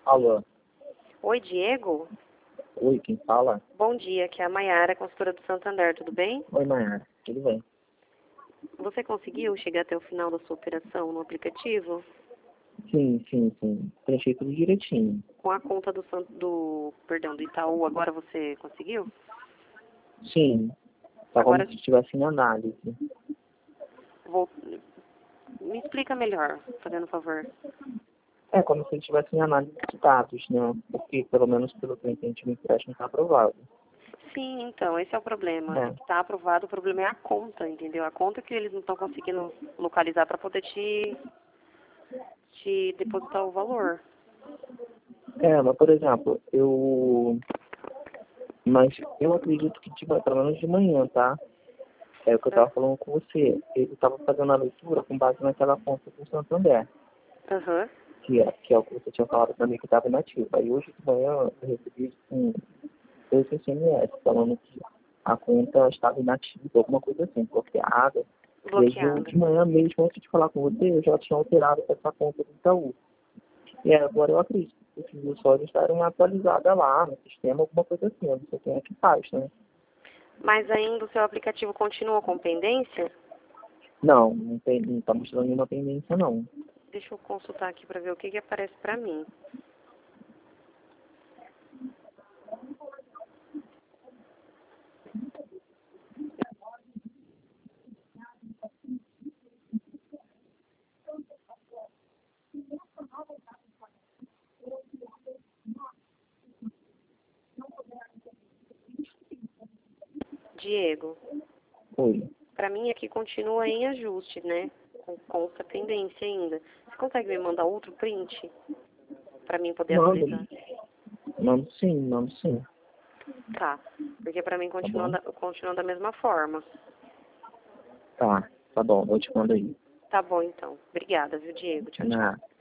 Alô? Oi, Diego? Oi, quem fala? Bom dia, aqui é a Maiara, consultora do Santander, tudo bem? Oi, Mayara. Tudo bem? Você conseguiu chegar até o final da sua operação no aplicativo? Sim, sim, sim. Preenchi tudo direitinho. Com a conta do Itaú, agora você conseguiu? Sim. Tá como Agora, se estivesse em análise. vou... me explica melhor, fazendo um favor. É como se estivesse em análise de dados, né? Porque, pelo menos pelo que eu entendi, o empréstimo está aprovado. Sim, então, esse é o problema. É. Está aprovado, o problema é a conta, entendeu? A conta que eles não estão conseguindo localizar para poder te depositar o valor. Mas, por exemplo, Mas eu acredito que, tipo, pelo menos de manhã, tá? É o que eu tava falando com você. Ele tava fazendo a leitura com base naquela conta do Santander. Aham. Que é o que você tinha falado pra mim que estava inativo. Aí hoje de manhã eu recebi dois SMS falando que a conta estava inativa, alguma coisa assim, bloqueada. E aí eu Bloqueada. de manhã mesmo, antes de falar com você, eu já tinha alterado essa conta do Itaú. E agora eu acredito que esses usuários estarem atualizados lá no sistema, alguma coisa assim, eu não sei quem é que faz, né? Mas ainda o seu aplicativo continua com pendência? Não, não tá mostrando nenhuma pendência não. Deixa eu consultar aqui para ver o que aparece para mim. Diego, Oi. para mim aqui continua em ajuste, né? Consta pendência ainda. Você consegue me mandar outro print para mim poder Mando. atualizar? Mando sim, mando sim. Tá, porque para mim Tá bom? continua da mesma forma. Tá bom, eu te mando aí. Tá bom então. Obrigada, viu, Diego? Tchau, tchau. Nada.